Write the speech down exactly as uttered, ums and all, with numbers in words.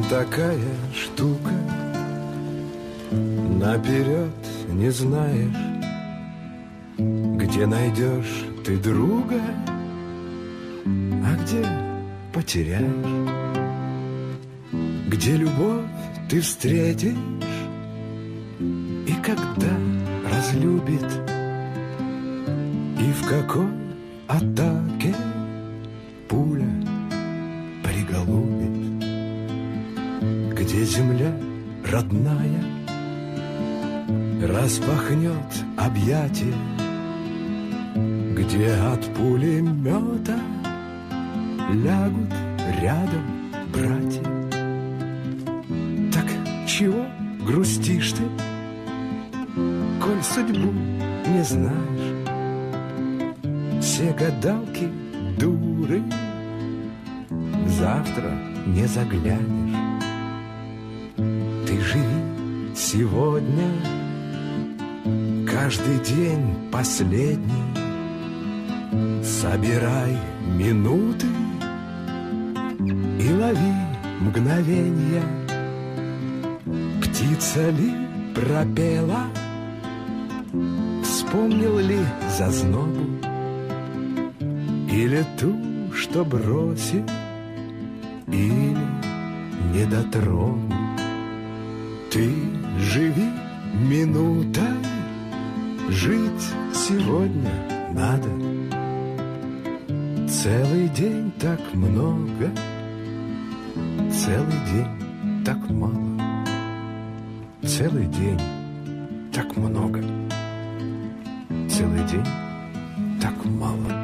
такая штука, наперед не знаешь, где найдешь ты друга, а где потеряешь, где любовь ты встретишь и когда разлюбит, и в какой атаке пуля приголубит, где земля родная распахнет объятия, где от пулемета лягут рядом братья. Так чего грустишь ты, коль судьбу не знаешь? Все гадалки дуры, завтра не заглянешь. Ты живи сегодня, каждый день последний, собирай минуты и лови мгновенья. Птица ли пропела, вспомнил ли зазнобу, или ту, что бросил, или недотрогу. Ты живи минутой, жить сегодня надо. Целый день так много, целый день так мало. Целый день так много, целый день так мало.